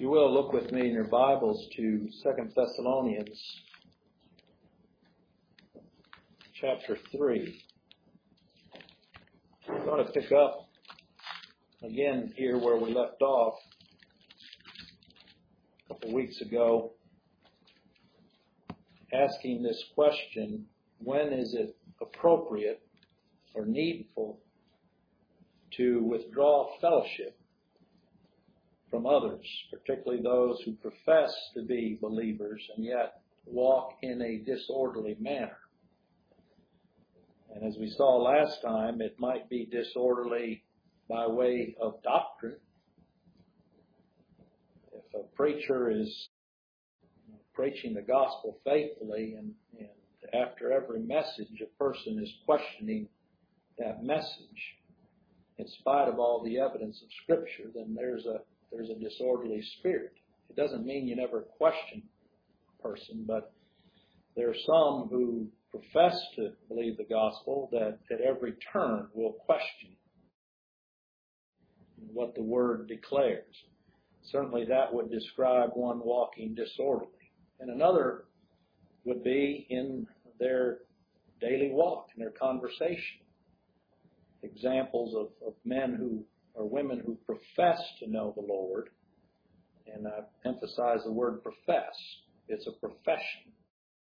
you will, look with me in your Bibles to 2 Thessalonians chapter 3. We're going to pick up again here where we left off a couple weeks ago, asking this question: when is it appropriate or needful to withdraw fellowship from others, particularly those who profess to be believers and yet walk in a disorderly manner? And as we saw last time, it might be disorderly by way of doctrine. If a preacher is preaching the gospel faithfully and after every message a person is questioning that message in spite of all the evidence of Scripture, then there's a disorderly spirit. It doesn't mean you never question a person, but there are some who profess to believe the gospel that at every turn will question what the Word declares. Certainly that would describe one walking disorderly. And another would be in their daily walk, in their conversation. Examples of men who or women who profess to know the Lord, and I emphasize the word profess. It's a profession.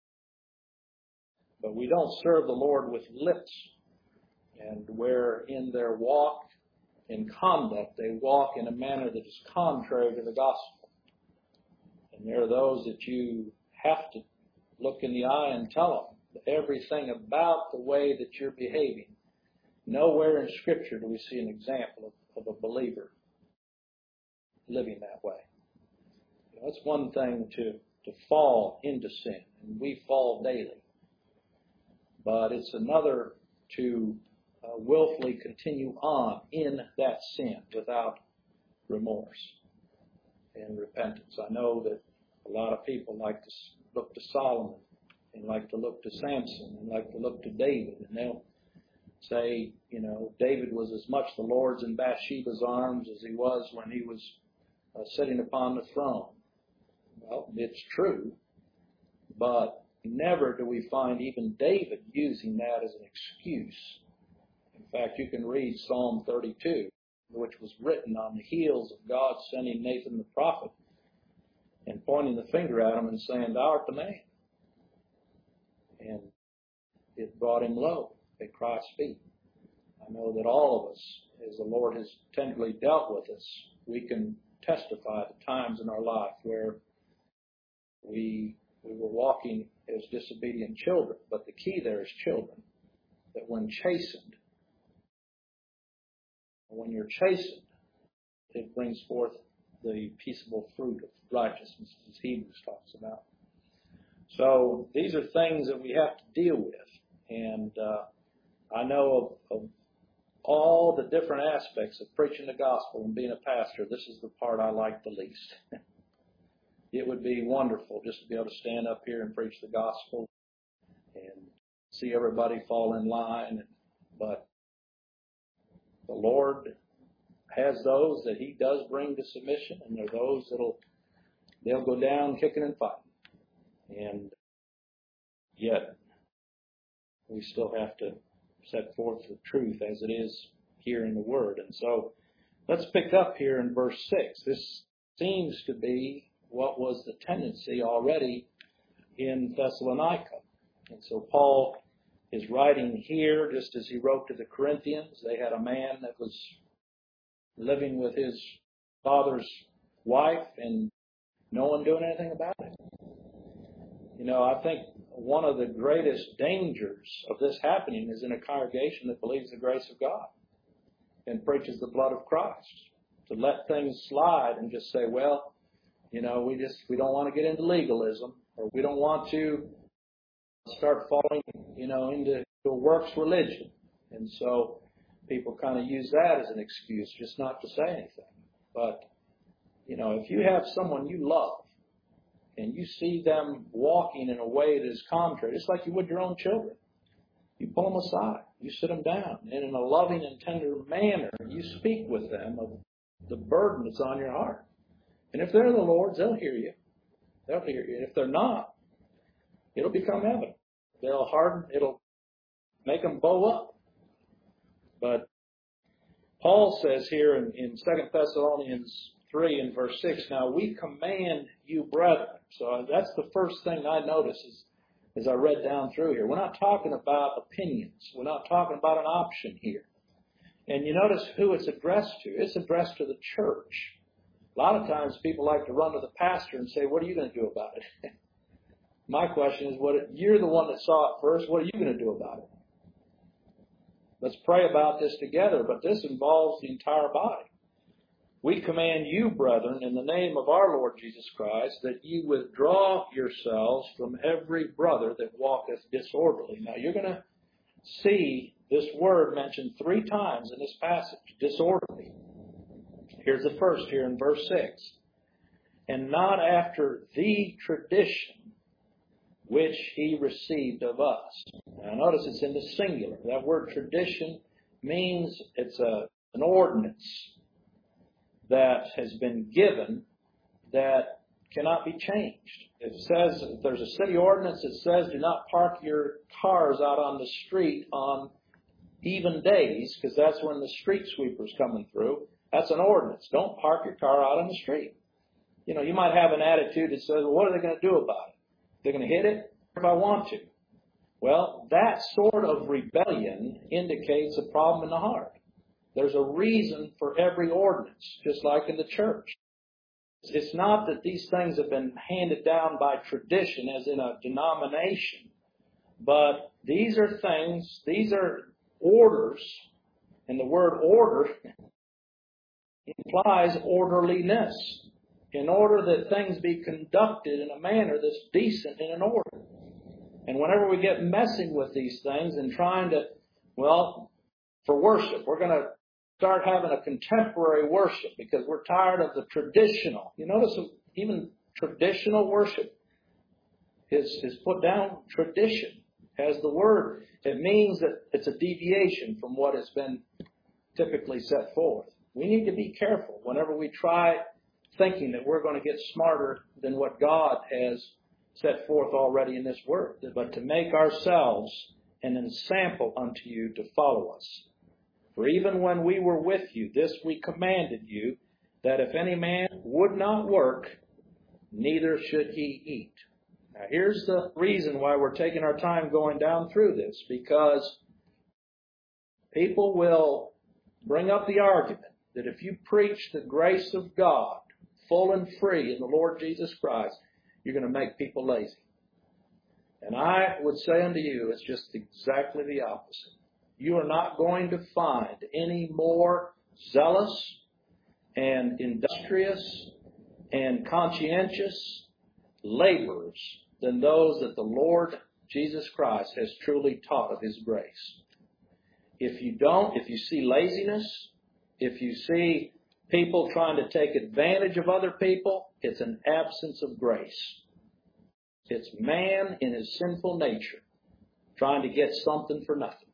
But we don't serve the Lord with lips, and where in their walk, in conduct, they walk in a manner that is contrary to the gospel. And there are those that you have to look in the eye and tell them everything about the way that you're behaving. Nowhere in Scripture do we see an example of a believer living that way. It's one thing to fall into sin, and we fall daily. But it's another to willfully continue on in that sin without remorse and repentance. I know that a lot of people like to look to Solomon and like to look to Samson and like to look to David, and they'll say, David was as much the Lord's in Bathsheba's arms as he was when he was sitting upon the throne. Well, it's true, but never do we find even David using that as an excuse. In fact, you can read Psalm 32, which was written on the heels of God sending Nathan the prophet and pointing the finger at him and saying, "Thou art the man." And it brought him low at Christ's feet. I know that all of us, as the Lord has tenderly dealt with us, we can testify to times in our life where we were walking as disobedient children. But the key there is children, that when you're chastened, it brings forth the peaceable fruit of righteousness, as Hebrews talks about. So these are things that we have to deal with. And I know of all the different aspects of preaching the gospel and being a pastor, this is the part I like the least. It would be wonderful just to be able to stand up here and preach the gospel and see everybody fall in line. But the Lord has those that He does bring to submission, and there are those they'll go down kicking and fighting. And yet we still have to set forth the truth as it is here in the Word. And so let's pick up here in verse 6. This seems to be what was the tendency already in Thessalonica. And so Paul is writing here just as he wrote to the Corinthians. They had a man that was living with his father's wife and no one doing anything about it. I think one of the greatest dangers of this happening is in a congregation that believes the grace of God and preaches the blood of Christ. To let things slide and just say, well, we don't want to get into legalism, or we don't want to start falling, into a works religion. And so people kind of use that as an excuse just not to say anything. But, if you have someone you love, and you see them walking in a way that is contrary, just like you would your own children, you pull them aside, you sit them down, and in a loving and tender manner, you speak with them of the burden that's on your heart. And if they're the Lord's, they'll hear you. They'll hear you. And if they're not, it'll become evident. They'll harden. It'll make them bow up. But Paul says here in 2 Thessalonians 3 and verse 6, now we command you, brethren. So that's the first thing I notice as I read down through here. We're not talking about opinions. We're not talking about an option here. And you notice who it's addressed to. It's addressed to the church. A lot of times people like to run to the pastor and say, what are you going to do about it? My question is, you're the one that saw it first. What are you going to do about it? Let's pray about this together, but this involves the entire body. We command you, brethren, in the name of our Lord Jesus Christ, that ye withdraw yourselves from every brother that walketh disorderly. Now, you're going to see this word mentioned 3 times in this passage, disorderly. Here's the first here in verse 6. And not after the tradition which he received of us. Now notice it's in the singular. That word tradition means it's an ordinance that has been given that cannot be changed. It says, if there's a city ordinance that says do not park your cars out on the street on even days, because that's when the street sweeper's coming through. That's an ordinance. Don't park your car out on the street. You know, you might have an attitude that says, well, what are they going to do about it? They're going to hit it if I want to. Well, that sort of rebellion indicates a problem in the heart. There's a reason for every ordinance, just like in the church. It's not that these things have been handed down by tradition as in a denomination, but these are things, these are orders, and the word order implies orderliness, in order that things be conducted in a manner that's decent and in order. And whenever we get messing with these things and trying to, for worship, we're going to start having a contemporary worship because we're tired of the traditional. You notice even traditional worship is put down. Tradition has the word. It means that it's a deviation from what has been typically set forth. We need to be careful whenever we try thinking that we're going to get smarter than what God has set forth already in this word, but to make ourselves an ensample unto you to follow us. For even when we were with you, this we commanded you, that if any man would not work, neither should he eat. Now here's the reason why we're taking our time going down through this, because people will bring up the argument that if you preach the grace of God full and free in the Lord Jesus Christ, you're going to make people lazy. And I would say unto you, it's just exactly the opposite. You are not going to find any more zealous and industrious and conscientious laborers than those that the Lord Jesus Christ has truly taught of His grace. If you see laziness, if you see people trying to take advantage of other people, it's an absence of grace. It's man in his sinful nature trying to get something for nothing.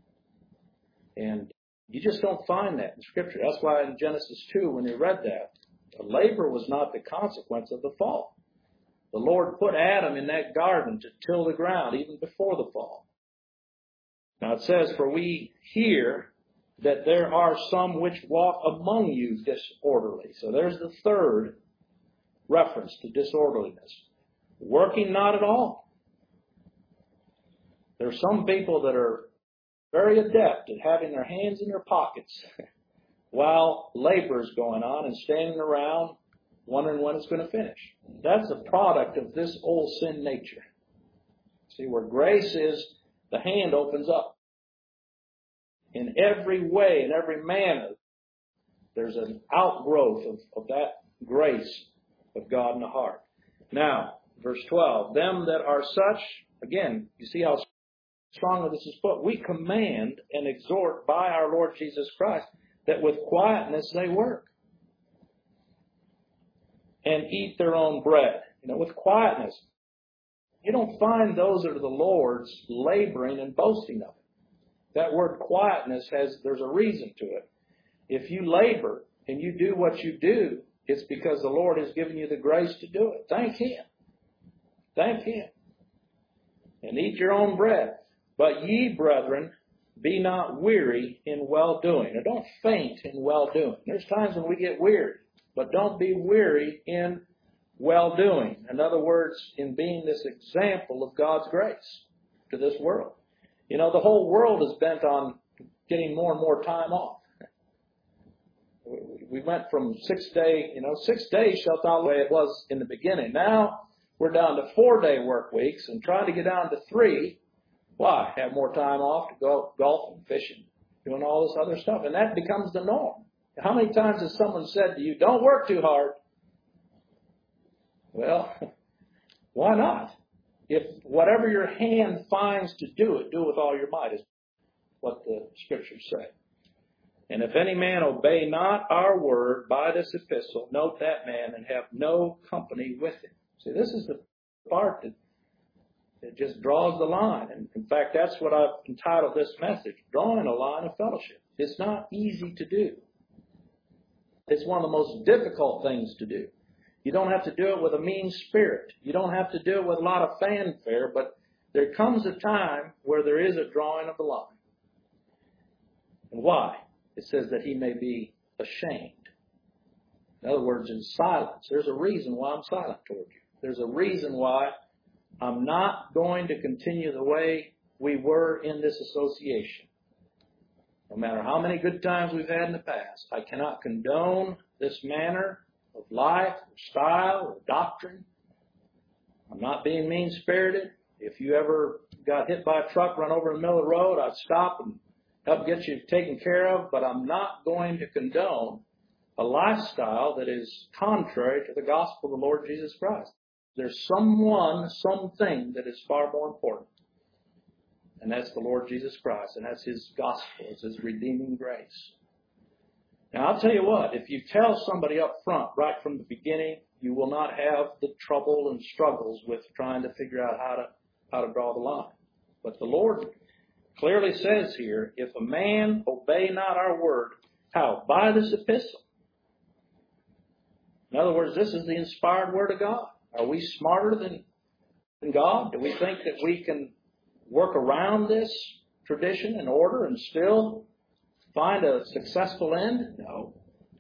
And you just don't find that in Scripture. That's why in Genesis 2, when you read that, the labor was not the consequence of the fall. The Lord put Adam in that garden to till the ground even before the fall. Now it says, for we hear that there are some which walk among you disorderly. So there's the third reference to disorderliness. Working not at all. There are some people that are very adept at having their hands in their pockets while labor is going on and standing around wondering when it's going to finish. That's a product of this old sin nature. See, where grace is, the hand opens up. In every way, in every manner, there's an outgrowth of that grace of God in the heart. Now, verse 12, them that are such, again, you see how strongly this is put. We command and exhort by our Lord Jesus Christ that with quietness they work and eat their own bread. With quietness. You don't find those that are the Lord's laboring and boasting of it. That word quietness there's a reason to it. If you labor and you do what you do it's because the Lord has given you the grace to do it. Thank Him. Thank Him. And eat your own bread. But ye, brethren, be not weary in well-doing. Or don't faint in well-doing. There's times when we get weary. But don't be weary in well-doing. In other words, in being this example of God's grace to this world. You know, the whole world is bent on getting more and more time off. We went from 6 days shalt thou, the way it was in the beginning. Now we're down to 4-day work weeks and trying to get down to 3. Why? Have more time off to go golfing, fishing, doing all this other stuff. And that becomes the norm. How many times has someone said to you, don't work too hard? Well, why not? If whatever your hand finds to do it, do it with all your might, is what the Scriptures say. And if any man obey not our word by this epistle, note that man, and have no company with him. See, this is the part that just draws the line. And in fact, that's what I've entitled this message, Drawing a Line of Fellowship. It's not easy to do. It's one of the most difficult things to do. You don't have to do it with a mean spirit. You don't have to do it with a lot of fanfare, but there comes a time where there is a drawing of the line. And why? It says that he may be ashamed. In other words, in silence. There's a reason why I'm silent toward you. There's a reason why I'm not going to continue the way we were in this association. No matter how many good times we've had in the past, I cannot condone this manner of life, or style, or doctrine. I'm not being mean-spirited. If you ever got hit by a truck, run over in the middle of the road, I'd stop and help get you taken care of, but I'm not going to condone a lifestyle that is contrary to the gospel of the Lord Jesus Christ. There's something that is far more important. And that's the Lord Jesus Christ. And that's His gospel. It's His redeeming grace. Now, I'll tell you what. If you tell somebody up front, right from the beginning, you will not have the trouble and struggles with trying to figure out how to draw the line. But the Lord clearly says here, if a man obey not our word, how? By this epistle. In other words, this is the inspired word of God. Are we smarter than God? Do we think that we can work around this tradition and order and still find a successful end? No.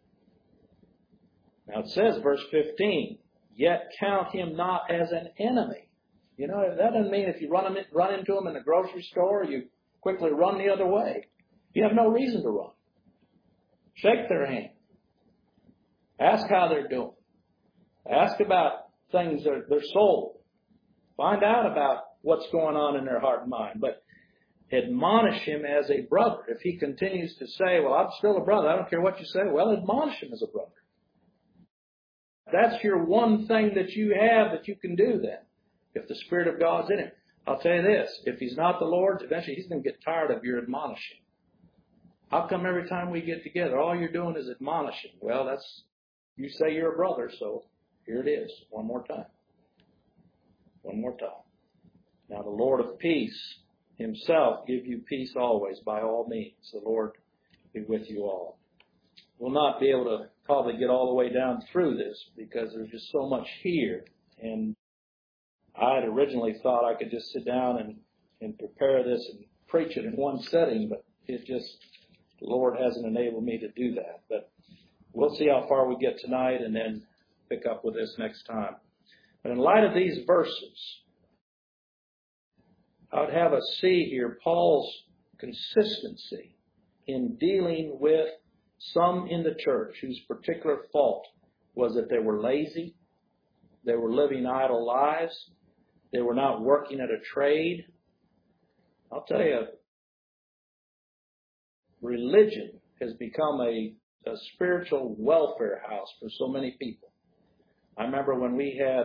Now it says, verse 15, yet count him not as an enemy. You know, that doesn't mean if you run into him in the grocery store, you quickly run the other way. You have no reason to run. Shake their hand. Ask how they're doing. Ask about things, their soul. Find out about what's going on in their heart and mind. But admonish him as a brother. If he continues to say, well, I'm still a brother, I don't care what you say, well, admonish him as a brother. That's your one thing that you have that you can do then, if the Spirit of God's in him. I'll tell you this, if he's not the Lord's, eventually he's going to get tired of your admonishing. How come every time we get together, all you're doing is admonishing? Well, you say you're a brother, so here it is, one more time. One more time. Now the Lord of peace Himself give you peace always, by all means. The Lord be with you all. We'll not be able to probably get all the way down through this because there's just so much here. And I had originally thought I could just sit down and prepare this and preach it in one setting, but the Lord hasn't enabled me to do that. But we'll see how far we get tonight and then pick up with this next time. But in light of these verses, I would have us see here Paul's consistency in dealing with some in the church whose particular fault was that they were lazy, they were living idle lives, they were not working at a trade. I'll tell you, religion has become a spiritual welfare house for so many people. I remember when we had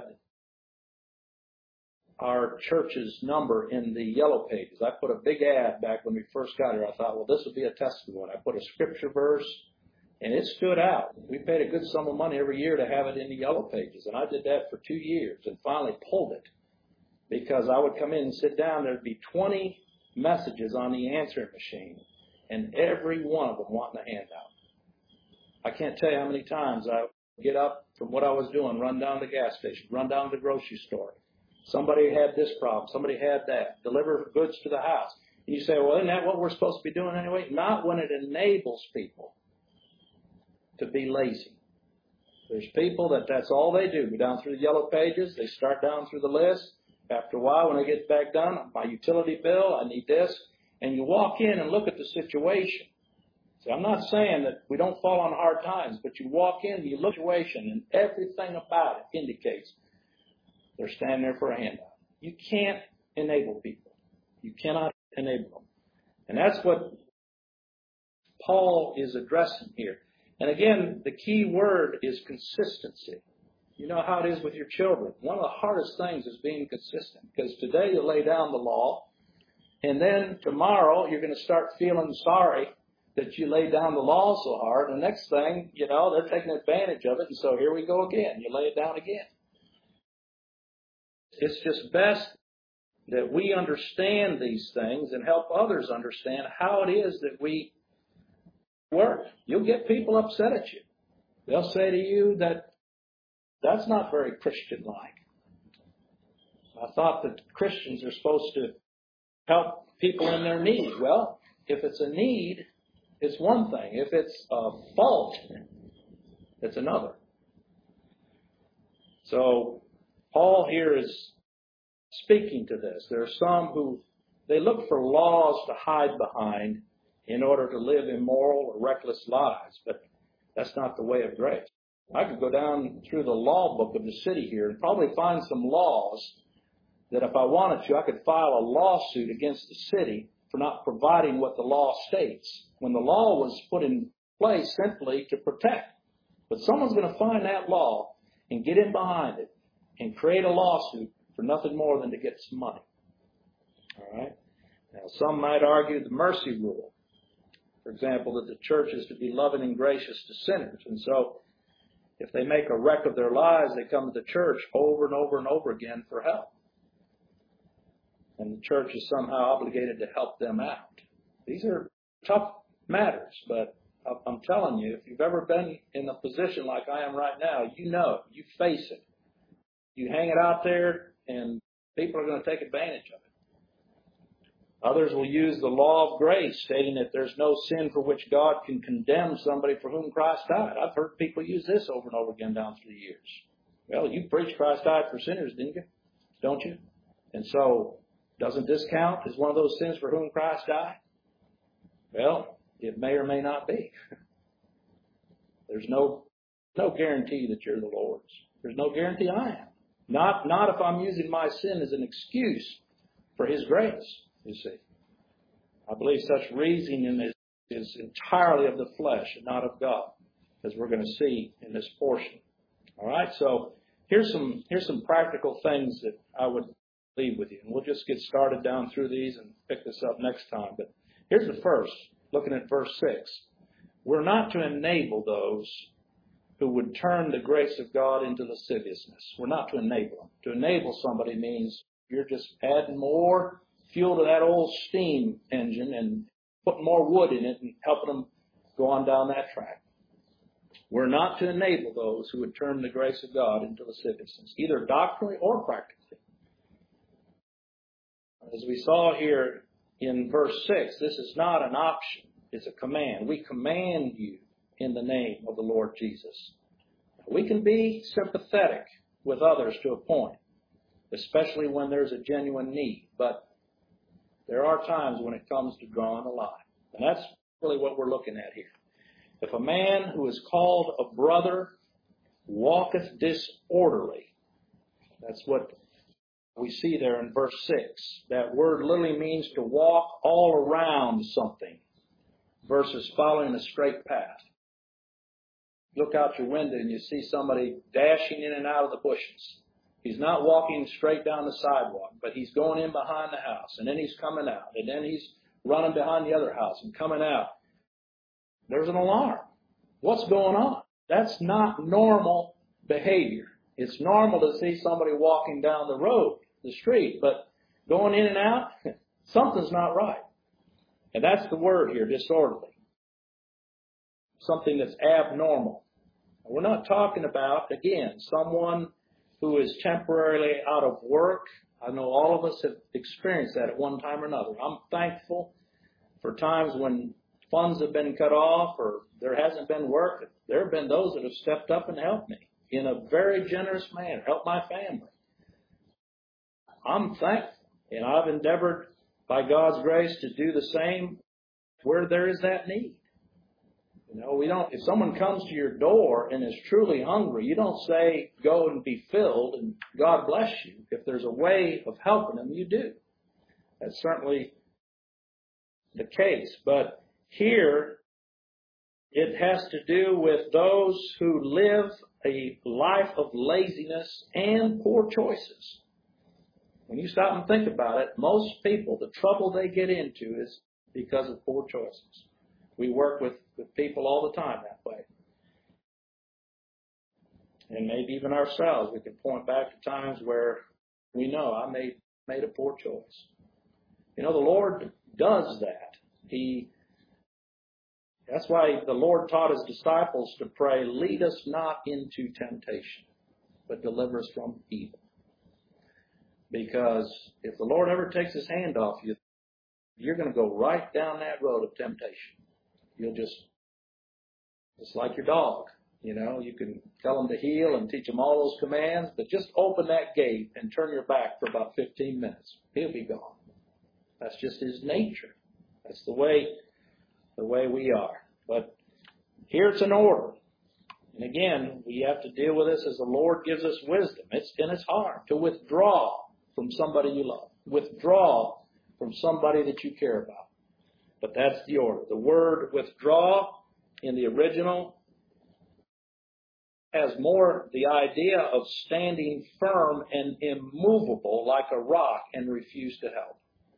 our church's number in the yellow pages. I put a big ad back when we first got here. I thought, well, this will be a testimony. I put a scripture verse, and it stood out. We paid a good sum of money every year to have it in the yellow pages, and I did that for 2 years and finally pulled it because I would come in and sit down. There'd be 20 messages on the answering machine, and every one of them wanting a handout. I can't tell you how many times I get up from what I was doing, run down to the gas station, run down to the grocery store. Somebody had this problem. Somebody had that. Deliver goods to the house. And you say, well, isn't that what we're supposed to be doing anyway? Not when it enables people to be lazy. There's people that's all they do. Go down through the yellow pages. They start down through the list. After a while, when they get back done, my utility bill, I need this. And you walk in and look at the situation. See, I'm not saying that we don't fall on hard times, but you walk in, you look at the situation, and everything about it indicates they're standing there for a handout. You can't enable people. You cannot enable them. And that's what Paul is addressing here. And again, the key word is consistency. You know how it is with your children. One of the hardest things is being consistent, because today you lay down the law, and then tomorrow you're going to start feeling sorry that you laid down the law so hard. And the next thing, they're taking advantage of it, and so here we go again. You lay it down again. It's just best that we understand these things and help others understand how it is that we work. You'll get people upset at you. They'll say to you that's not very Christian-like. I thought that Christians are supposed to help people in their need. Well, if it's a need, it's one thing. If it's a fault, it's another. So Paul here is speaking to this. There are some who they look for laws to hide behind in order to live immoral or reckless lives, but that's not the way of grace. I could go down through the law book of the city here and probably find some laws that if I wanted to, I could file a lawsuit against the city for not providing what the law states, when the law was put in place simply to protect. But someone's going to find that law and get in behind it and create a lawsuit for nothing more than to get some money. All right? Now, some might argue the mercy rule. For example, that the church is to be loving and gracious to sinners. And so if they make a wreck of their lives, they come to the church over and over and over again for help. And the church is somehow obligated to help them out. These are tough matters, but I'm telling you, if you've ever been in a position like I am right now, you know it. You face it. You hang it out there, and people are going to take advantage of it. Others will use the law of grace, stating that there's no sin for which God can condemn somebody for whom Christ died. I've heard people use this over and over again down through the years. Well, you preached Christ died for sinners, didn't you? Don't you? And so, doesn't this count as one of those sins for whom Christ died? Well, it may or may not be. There's no guarantee that you're the Lord's. There's no guarantee I am. Not if I'm using my sin as an excuse for His grace, you see. I believe such reasoning is entirely of the flesh and not of God, as we're going to see in this portion. All right, so here's some practical things that I would leave with you. And we'll just get started down through these and pick this up next time. But here's the first, looking at verse 6. We're not to enable those who would turn the grace of God into lasciviousness. We're not to enable them. To enable somebody means you're just adding more fuel to that old steam engine and putting more wood in it and helping them go on down that track. We're not to enable those who would turn the grace of God into lasciviousness, either doctrinally or practically. As we saw here in verse 6, this is not an option. It's a command. We command you in the name of the Lord Jesus. We can be sympathetic with others to a point, especially when there's a genuine need. But there are times when it comes to drawing a line. And that's really what we're looking at here. If a man who is called a brother walketh disorderly, that's what we see there in verse 6. That word literally means to walk all around something versus following a straight path. Look out your window and you see somebody dashing in and out of the bushes. He's not walking straight down the sidewalk, but he's going in behind the house, and then he's coming out, and then he's running behind the other house and coming out. There's an alarm. What's going on? That's not normal behavior. It's normal to see somebody walking down the road, the street, but going in and out, something's not right. And that's the word here, disorderly. Something that's abnormal. We're not talking about, again, someone who is temporarily out of work. I know all of us have experienced that at one time or another. I'm thankful for times when funds have been cut off or there hasn't been work. There have been those that have stepped up and helped me in a very generous manner, helped my family. I'm thankful, and I've endeavored by God's grace to do the same where there is that need. You know, if someone comes to your door and is truly hungry, you don't say, go and be filled and God bless you. If there's a way of helping them, you do. That's certainly the case. But here, it has to do with those who live a life of laziness and poor choices. When you stop and think about it, most people, the trouble they get into is because of poor choices. We work with people all the time that way. And maybe even ourselves, we can point back to times where we know I made a poor choice. You know, the Lord does that. That's why the Lord taught His disciples to pray, lead us not into temptation, but deliver us from evil. Because if the Lord ever takes His hand off you, you're going to go right down that road of temptation. You'll just like your dog. You know, you can tell him to heel and teach him all those commands, but just open that gate and turn your back for about 15 minutes. He'll be gone. That's just his nature. That's the way we are. But here it's an order. And again, we have to deal with this as the Lord gives us wisdom. It's hard to withdraw from somebody you love. Withdraw from somebody that you care about. But that's the order. The word withdraw in the original has more the idea of standing firm and immovable like a rock and refuse to help.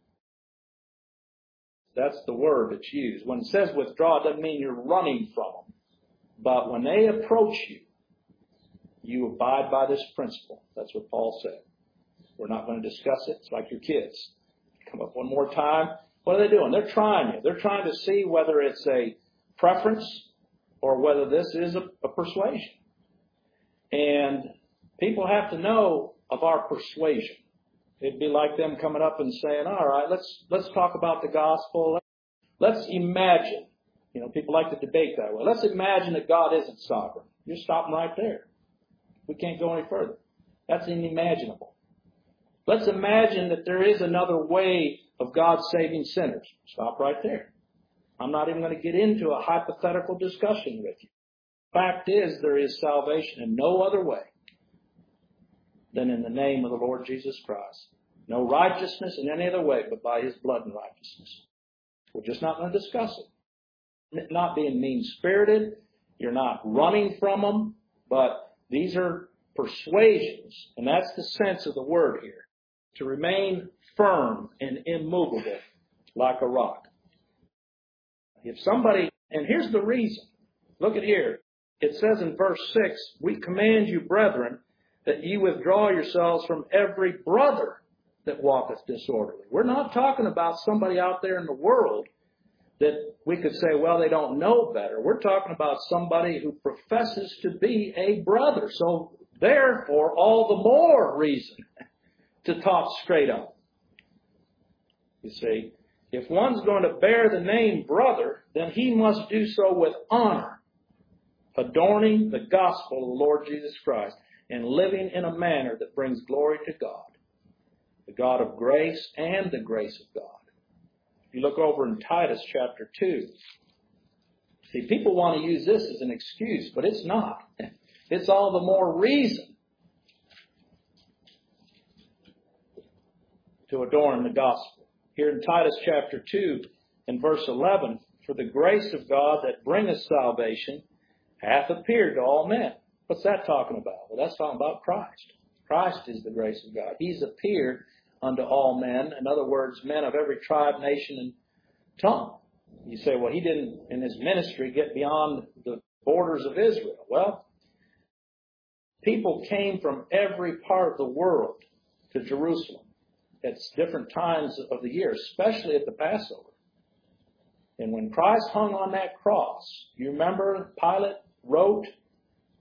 That's the word that's used. When it says withdraw, it doesn't mean you're running from them. But when they approach you, you abide by this principle. That's what Paul said. We're not going to discuss it. It's like your kids. Come up one more time. What are they doing? They're trying you. They're trying to see whether it's a preference or whether this is a persuasion. And people have to know of our persuasion. It'd be like them coming up and saying, all right, let's talk about the gospel. Let's imagine. You know, people like to debate that way. Let's imagine that God isn't sovereign. You're stopping right there. We can't go any further. That's unimaginable. Let's imagine that there is another way of God saving sinners. Stop right there. I'm not even going to get into a hypothetical discussion with you. Fact is, there is salvation in no other way than in the name of the Lord Jesus Christ. No righteousness in any other way but by His blood and righteousness. We're just not going to discuss it. Not being mean-spirited. You're not running from them. But these are persuasions. And that's the sense of the word here. To remain firm and immovable like a rock. If somebody, and here's the reason. Look at here. It says in verse 6, we command you, brethren, that ye withdraw yourselves from every brother that walketh disorderly. We're not talking about somebody out there in the world that we could say, well, they don't know better. We're talking about somebody who professes to be a brother. So therefore, all the more reason to talk straight up. You see, if one's going to bear the name brother, then he must do so with honor, adorning the gospel of the Lord Jesus Christ and living in a manner that brings glory to God, the God of grace and the grace of God. If you look over in Titus chapter 2, see, people want to use this as an excuse, but it's not. It's all the more reason to adorn the gospel. Here in Titus chapter 2 and verse 11, for the grace of God that bringeth salvation hath appeared to all men. What's that talking about? Well, that's talking about Christ. Christ is the grace of God. He's appeared unto all men. In other words, men of every tribe, nation, and tongue. You say, well, he didn't, in his ministry, get beyond the borders of Israel. Well, people came from every part of the world to Jerusalem at different times of the year, especially at the Passover. And when Christ hung on that cross, you remember Pilate wrote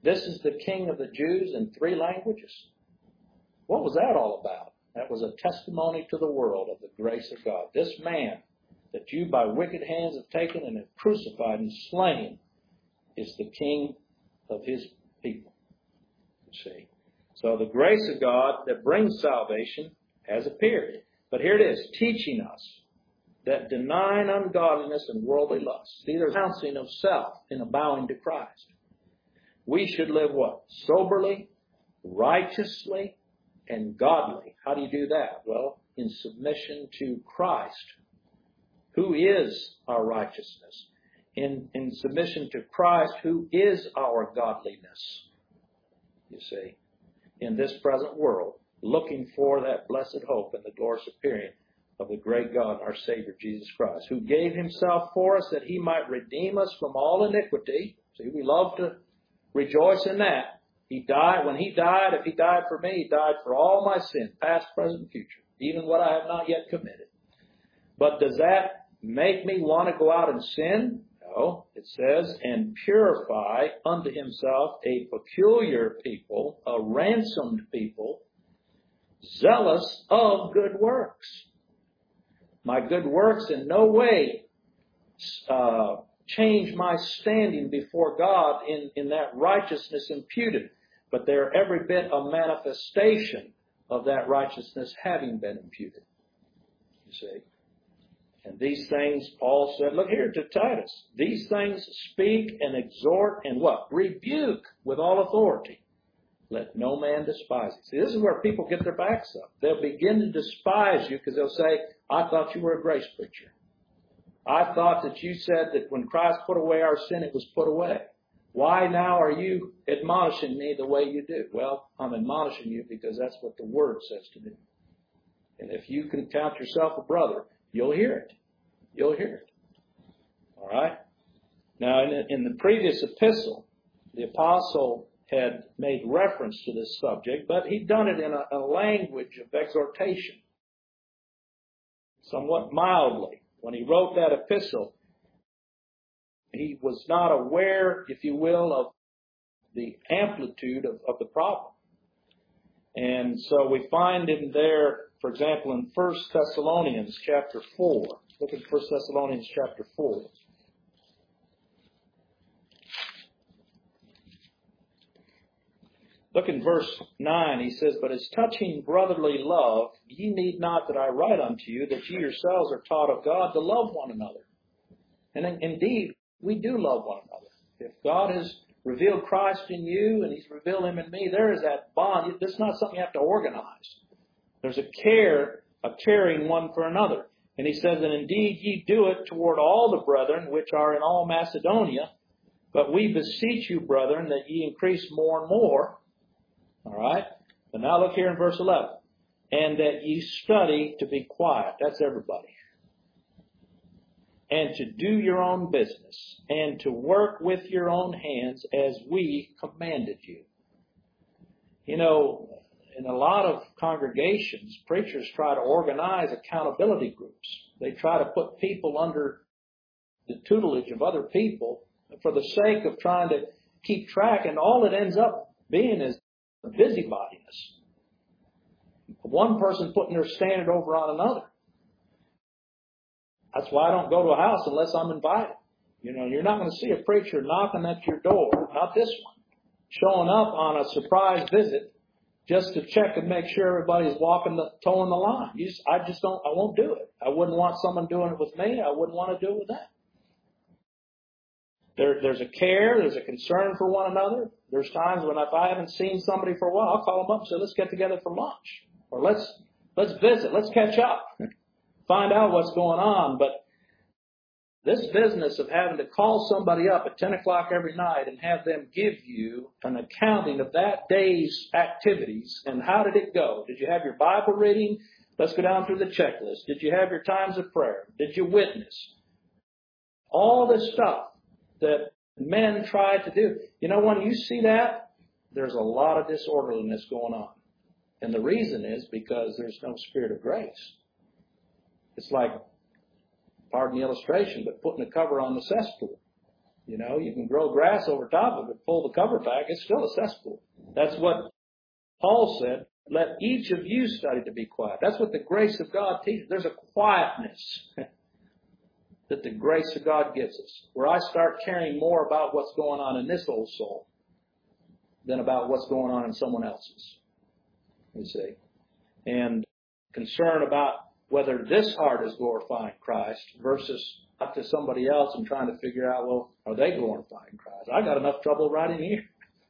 This is the King of the Jews in 3 languages. What was that all about? That was a testimony to the world of the grace of God. This man that you by wicked hands have taken and have crucified and slain is the King of his people. You see. So the grace of God that brings salvation has appeared. But here it is, teaching us that denying ungodliness and worldly lusts, see, there's renouncing of self in a bowing to Christ. We should live what? Soberly, righteously, and godly. How do you do that? Well, in submission to Christ, who is our righteousness. In submission to Christ, who is our godliness. You see, in this present world, looking for that blessed hope and the glorious appearing of the great God, our Savior, Jesus Christ, who gave himself for us that he might redeem us from all iniquity. See, we love to rejoice in that. He died. When he died, if he died for me, he died for all my sin, past, present, and future, even what I have not yet committed. But does that make me want to go out and sin? No. It says, and purify unto himself a peculiar people, a ransomed people, zealous of good works. My good works in no way change my standing before God in that righteousness imputed. But they're every bit a manifestation of that righteousness having been imputed. You see. And these things, Paul said, look here to Titus, these things speak and exhort and what? Rebuke with all authority. Let no man despise you. See, this is where people get their backs up. They'll begin to despise you because they'll say, I thought you were a grace preacher. I thought that you said that when Christ put away our sin, it was put away. Why now are you admonishing me the way you do? Well, I'm admonishing you because that's what the Word says to do. And if you can count yourself a brother, you'll hear it. You'll hear it. All right? Now, in the previous epistle, the apostle had made reference to this subject, but he'd done it in a language of exhortation, somewhat mildly. When he wrote that epistle, he was not aware, if you will, of the amplitude of the problem. And so we find him there, for example, in 1 Thessalonians chapter 4. Look at 1 Thessalonians chapter 4. Look in verse 9. He says, but as touching brotherly love, ye need not that I write unto you, that ye yourselves are taught of God to love one another. And indeed, we do love one another. If God has revealed Christ in you and he's revealed him in me, there is that bond. This is not something you have to organize. There's a caring one for another. And he says, and indeed ye do it toward all the brethren which are in all Macedonia, but we beseech you, brethren, that ye increase more and more. All right? But now look here in verse 11. And that ye study to be quiet. That's everybody. And to do your own business. And to work with your own hands as we commanded you. You know, in a lot of congregations, preachers try to organize accountability groups. They try to put people under the tutelage of other people for the sake of trying to keep track. And all it ends up being is busybodiness. One person putting their standard over on another. That's why I don't go to a house unless I'm invited. You know, you're not going to see a preacher knocking at your door, not this one, showing up on a surprise visit just to check and make sure everybody's towing the line. I won't do it. I wouldn't want someone doing it with me. I wouldn't want to do it with them. There's a care, there's a concern for one another. There's times when if I haven't seen somebody for a while, I'll call them up and say, let's get together for lunch. Or let's visit, let's catch up, find out what's going on. But this business of having to call somebody up at 10 o'clock every night and have them give you an accounting of that day's activities and how did it go? Did you have your Bible reading? Let's go down through the checklist. Did you have your times of prayer? Did you witness? All this stuff that men try to do. You know, when you see that, there's a lot of disorderliness going on. And the reason is because there's no spirit of grace. It's like, pardon the illustration, but putting a cover on the cesspool. You know, you can grow grass over top of it, pull the cover back, it's still a cesspool. That's what Paul said. Let each of you study to be quiet. That's what the grace of God teaches. There's a quietness that the grace of God gives us, where I start caring more about what's going on in this old soul than about what's going on in someone else's. You see. And concern about whether this heart is glorifying Christ versus up to somebody else and trying to figure out, well, are they glorifying Christ? I got enough trouble right in here.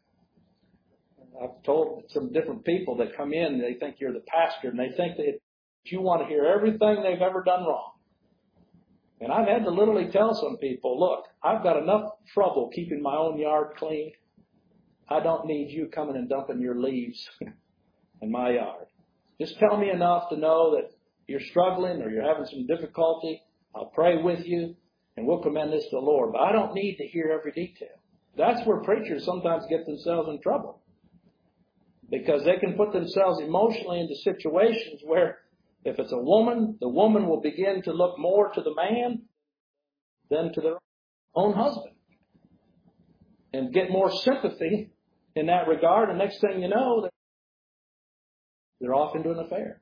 I've told some different people that come in, they think you're the pastor, and they think that you want to hear everything they've ever done wrong. And I've had to literally tell some people, look, I've got enough trouble keeping my own yard clean. I don't need you coming and dumping your leaves in my yard. Just tell me enough to know that you're struggling or you're having some difficulty. I'll pray with you, and we'll commend this to the Lord. But I don't need to hear every detail. That's where preachers sometimes get themselves in trouble. Because they can put themselves emotionally into situations where if it's a woman, the woman will begin to look more to the man than to their own husband. And get more sympathy in that regard. And next thing you know, they're off into an affair.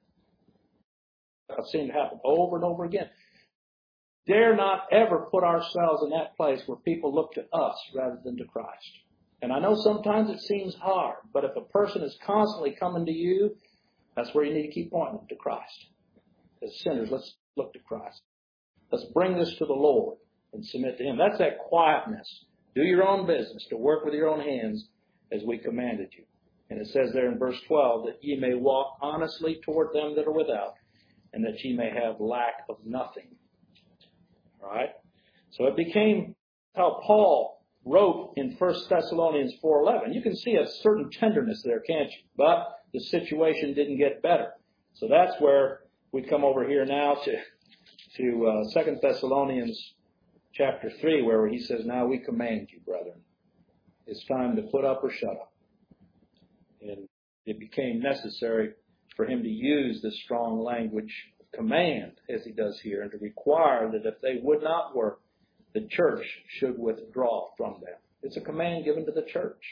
I've seen it happen over and over again. Dare not ever put ourselves in that place where people look to us rather than to Christ. And I know sometimes it seems hard, but if a person is constantly coming to you, that's where you need to keep pointing them to Christ. As sinners, let's look to Christ. Let's bring this to the Lord and submit to Him. That's that quietness. Do your own business, to work with your own hands as we commanded you. And it says there in verse 12 that ye may walk honestly toward them that are without, and that ye may have lack of nothing. All right? So it became how Paul wrote in 1 Thessalonians 4:11. You can see a certain tenderness there, can't you? But the situation didn't get better. So that's where we come over here now to 2 Thessalonians chapter 3, where he says, now we command you, brethren. It's time to put up or shut up. And it became necessary for him to use this strong language of command, as he does here, and to require that if they would not work, the church should withdraw from them. It's a command given to the church.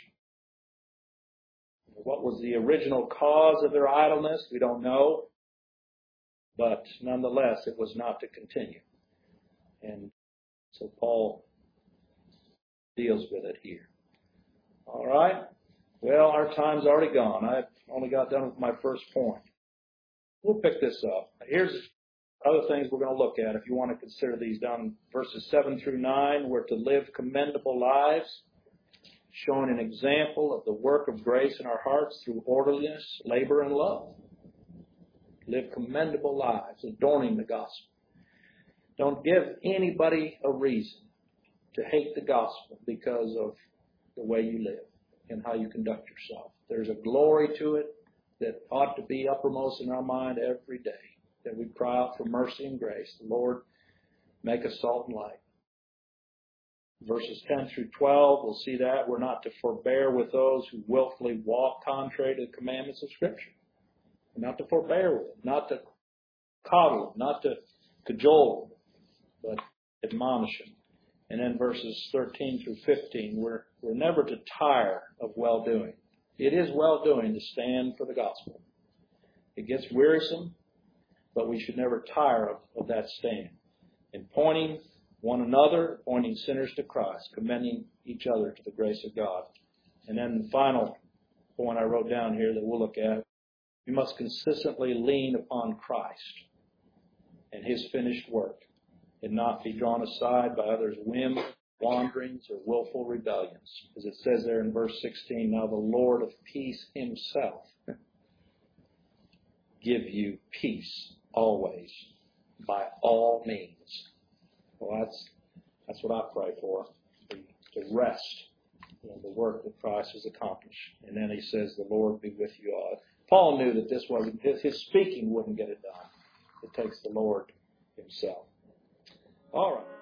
What was the original cause of their idleness? We don't know. But nonetheless, it was not to continue. And so Paul deals with it here. All right. Well, our time's already gone. I've only got done with my first point. We'll pick this up. Here's other things we're going to look at if you want to consider these down in verses 7 through 9. We're to live commendable lives, showing an example of the work of grace in our hearts through orderliness, labor, and love. Live commendable lives, adorning the gospel. Don't give anybody a reason to hate the gospel because of the way you live and how you conduct yourself. There's a glory to it that ought to be uppermost in our mind every day, that we cry out for mercy and grace. The Lord, make us salt and light. Verses 10 through 12, we'll see that we're not to forbear with those who willfully walk contrary to the commandments of Scripture. We're not to forbear with them, not to coddle them, not to cajole them, but admonish them. And then verses 13 through 15, we're never to tire of well-doing. It is well-doing to stand for the gospel. It gets wearisome, but we should never tire of that stand. In pointing one another, pointing sinners to Christ, commending each other to the grace of God. And then the final point I wrote down here that we'll look at, we must consistently lean upon Christ and His finished work, and not be drawn aside by others' whims, wanderings, or willful rebellions. As it says there in verse 16, now the Lord of peace Himself give you peace always, by all means. Well, that's what I pray for, to rest in the work that Christ has accomplished. And then he says, the Lord be with you all. Paul knew that this wasn't, his speaking wouldn't get it done. It takes the Lord Himself. All right.